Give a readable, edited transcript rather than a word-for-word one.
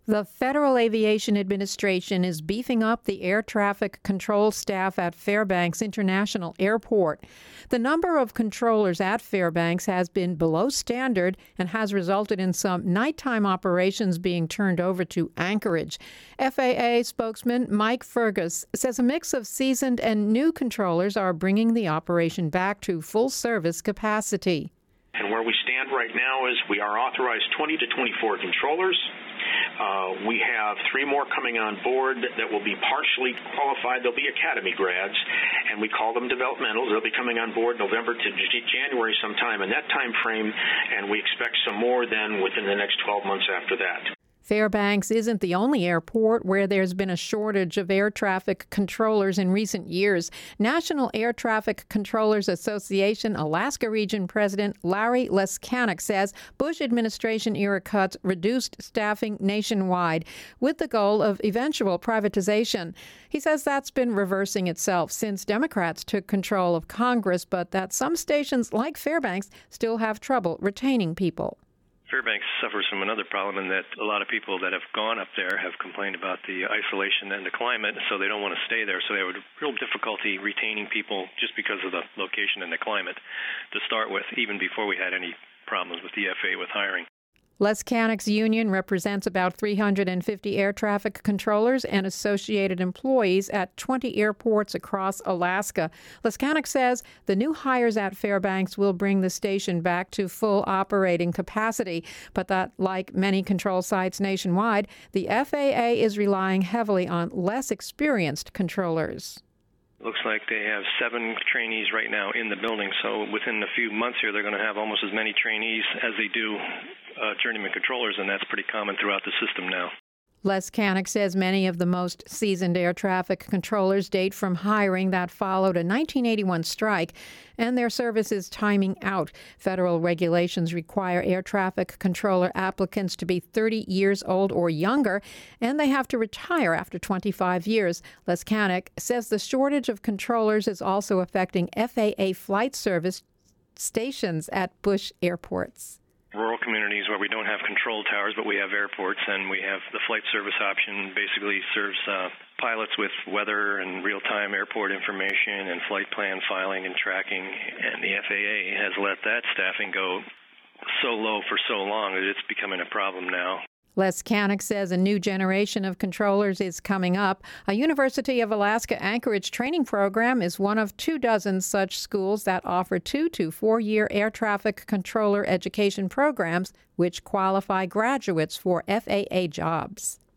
The Federal Aviation Administration is beefing up the air traffic control staff at Fairbanks International Airport. The number of controllers at Fairbanks has been below standard and has resulted in some nighttime operations being turned over to Anchorage. FAA spokesman Mike Fergus says a mix of seasoned and new controllers are bringing the operation back to full service capacity. And where we stand right now is we are authorized 20 to 24 controllers. We have 3 more coming on board that will be partially qualified. They'll be academy grads, and we call them developmentals. They'll be coming on board November to January sometime in that time frame, and we expect some more then within the next 12 months after that. Fairbanks isn't the only airport where there's been a shortage of air traffic controllers in recent years. National Air Traffic Controllers Association Alaska Region President Larry Leskanik says Bush administration era cuts reduced staffing nationwide with the goal of eventual privatization. He says that's been reversing itself since Democrats took control of Congress, but that some stations like Fairbanks still have trouble retaining people. Fairbanks suffers from another problem in that a lot of people that have gone up there have complained about the isolation and the climate, so they don't want to stay there. So they have real difficulty retaining people just because of the location and the climate to start with, even before we had any problems with the FAA with hiring. Leskanik's union represents about 350 air traffic controllers and associated employees at 20 airports across Alaska. Leskanik says the new hires at Fairbanks will bring the station back to full operating capacity, but that, like many control sites nationwide, the FAA is relying heavily on less experienced controllers. Looks like they have 7 trainees right now in the building, so within a few months here they're going to have almost as many trainees as they do journeyman controllers, and that's pretty common throughout the system now. Leskanik says many of the most seasoned air traffic controllers date from hiring that followed a 1981 strike, and their service is timing out. Federal regulations require air traffic controller applicants to be 30 years old or younger, and they have to retire after 25 years. Leskanik says the shortage of controllers is also affecting FAA flight service stations at Bush airports. Rural communities where we don't have control towers, but we have airports, and we have the flight service option basically serves pilots with weather and real-time airport information and flight plan filing and tracking, and the FAA has let that staffing go so low for so long that it's becoming a problem now. Leskanik says a new generation of controllers is coming up. A University of Alaska Anchorage training program is one of 24 such schools that offer 2 to 4-year air traffic controller education programs, which qualify graduates for FAA jobs.